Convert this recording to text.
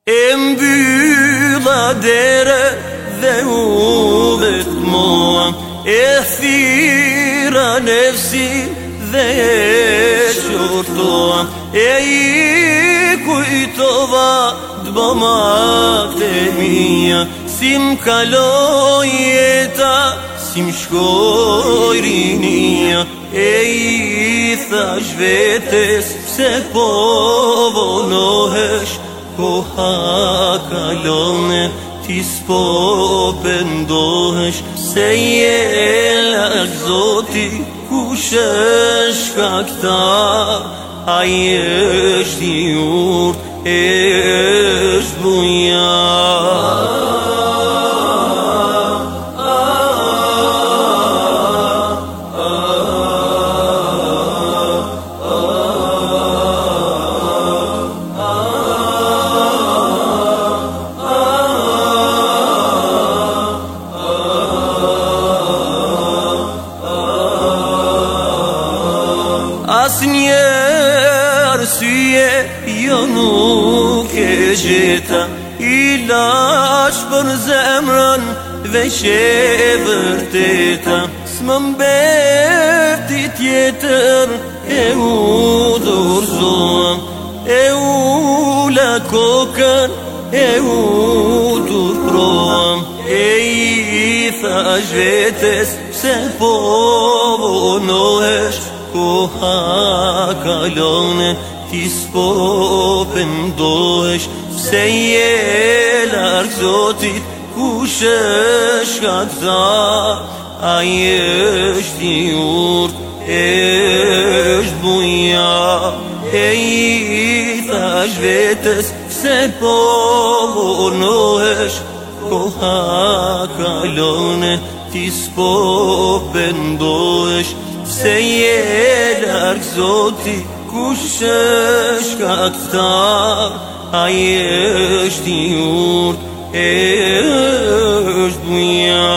En büyüla dere ve uvet moam Ethira nefsi ve şortoam Ei kuitova dbama temia Sim kaloyeta sim shkoirinia Ei thash vetes se povonohesh Koha kalone tispo pendohesh Seyel zoti kushesh kakta Ayesh diurt esh buya Asnjer syje jo nuk e gjeta Ilaç për zemrën veç e vërteta S'më mbeti tjetër e u dorzoam E u la kokën e u turproam E I thash vetes se po vonohesh Koha kalone ti s'po pendohesh Se je larg zotit kush është kakta Ai është i urt është buja E I thash vetes se po vonohesh Koha kalone ti s'po pendohesh Se je larg zoti kush është kakta Ai është i urt është buja